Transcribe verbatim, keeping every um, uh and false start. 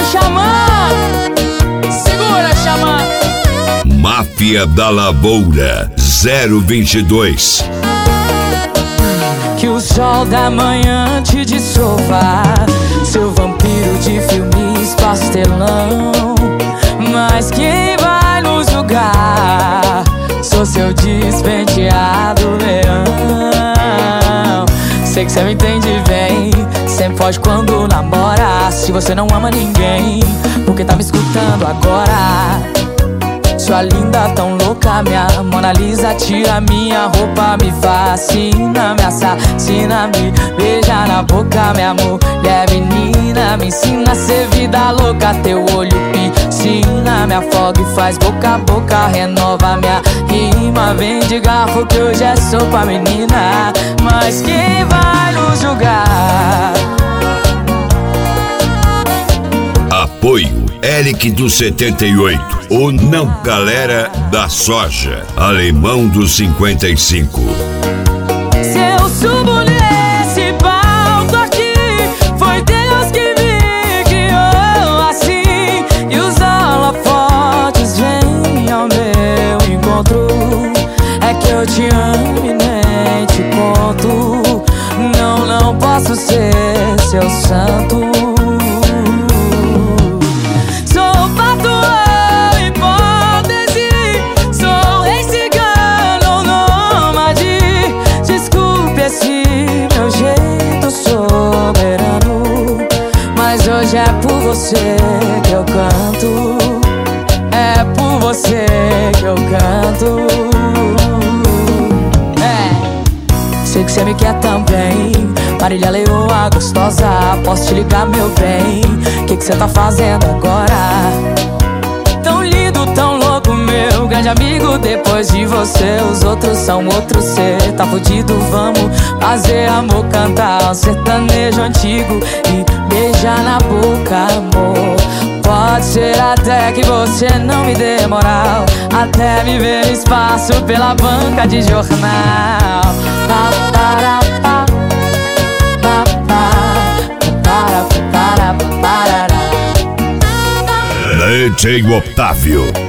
Xamã! Segura, Xamã! Máfia da Lavoura zero vinte e dois. Que o sol da manhã te dissolva, seu vampiro de filmes pastelão. Mas quem vai nos julgar? Sou seu despenteado leão. Sei que cê me entende bem, sempre foge quando namora. Se você não ama ninguém, porque tá me escutando agora? Sua linda tão louca, minha Mona Lisa, tira minha roupa, me fascina, me assassina, me beija na boca, minha mulher menina, me ensina a ser vida louca, teu olho piscina, me afoga e faz boca a boca, renova minha rima, vem de garfo que hoje é sopa, menina, mas quem vai nos julgar? Apoio Eric do setenta e oito, o não galera da soja, alemão do cinquenta e cinco. Se eu subo nesse palco aqui, foi Deus que me guiou assim, e os holofotes vêm ao meu encontro. É que eu te amo e nem te conto. Não, não posso ser seu santo. Hoje é por você que eu canto, é por você que eu canto. É, sei que você me quer também, Marília Leoa gostosa, posso te ligar, meu bem? Que que você tá fazendo agora? Tão lindo, tão louco, meu grande amigo. Depois de você, os outros são outros. Cê tá fudido, vamos fazer amor, cantar um sertanejo antigo e beijar na boca, amor. Pode ser até que você não me dê moral, até me ver no espaço pela banca de jornal. Pa, para, pa, pa, pa, para, para, para, para. D J Otávio.